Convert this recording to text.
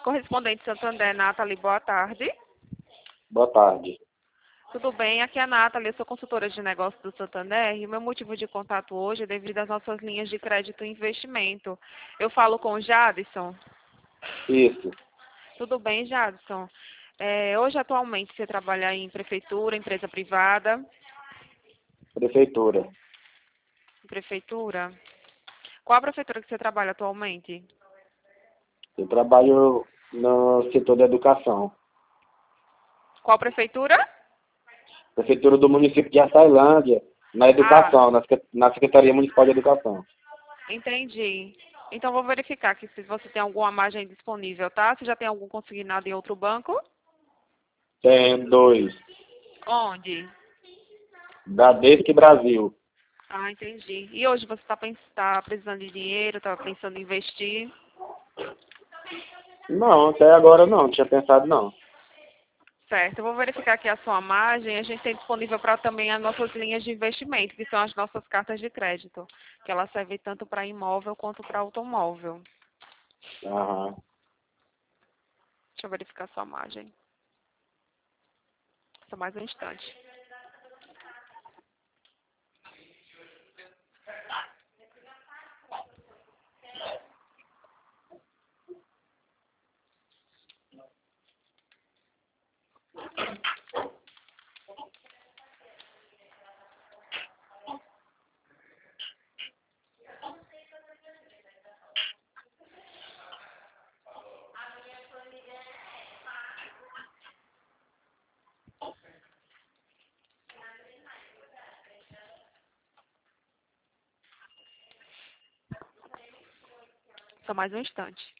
Correspondente Santander, Nathalie, boa tarde. Boa tarde. Tudo bem? Aqui é a Nathalie, eu sou consultora de negócios do Santander e o meu motivo de contato hoje é devido às nossas linhas de crédito e investimento. Eu falo com o Jadson. Isso, Tudo bem, Jadson? Hoje, atualmente, você trabalha em prefeitura, empresa privada? prefeitura. Prefeitura? Qual a prefeitura que você trabalha atualmente? Eu trabalho no setor da educação. Qual prefeitura? Prefeitura do município de Açailândia, na educação, na Secretaria Municipal de Educação. Entendi. Então, vou verificar aqui se você tem alguma margem disponível, tá? Você já tem algum consignado em outro banco? Tem 2, Onde? Bradesco e Brasil. Ah, entendi. E hoje você tá precisando de dinheiro, está pensando em investir? Não, até agora não tinha pensado não. Certo, eu vou verificar aqui a sua margem. A gente tem disponível para também as nossas linhas de investimento, que são as nossas cartas de crédito, que elas servem tanto para imóvel quanto para automóvel. Aham. Deixa eu verificar a sua margem. Só mais um instante. Só mais um instante.